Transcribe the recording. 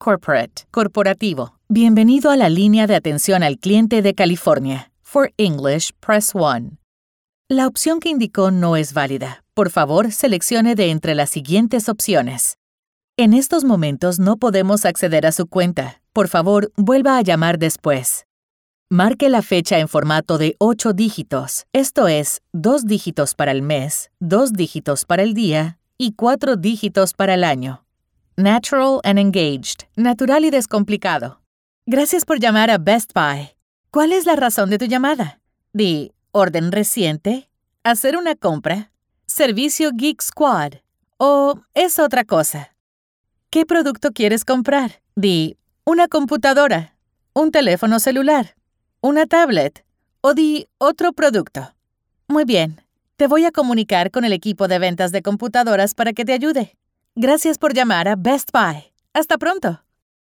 corporate, corporativo. Bienvenido a la línea de atención al cliente de California. For English, press 1. La opción que indicó no es válida. Por favor, seleccione de entre las siguientes opciones. En estos momentos no podemos acceder a su cuenta. Por favor, vuelva a llamar después. Marque la fecha en formato de 8 dígitos, esto es, 2 dígitos para el mes, 2 dígitos para el día y 4 dígitos para el año. Natural and engaged, natural y descomplicado. Gracias por llamar a Best Buy. ¿Cuál es la razón de tu llamada? Di, orden reciente, hacer una compra, servicio Geek Squad o es otra cosa. ¿Qué producto quieres comprar? Di, una computadora, un teléfono celular, una tablet o di otro producto. Muy bien, te voy a comunicar con el equipo de ventas de computadoras para que te ayude. Gracias por llamar a Best Buy. Hasta pronto.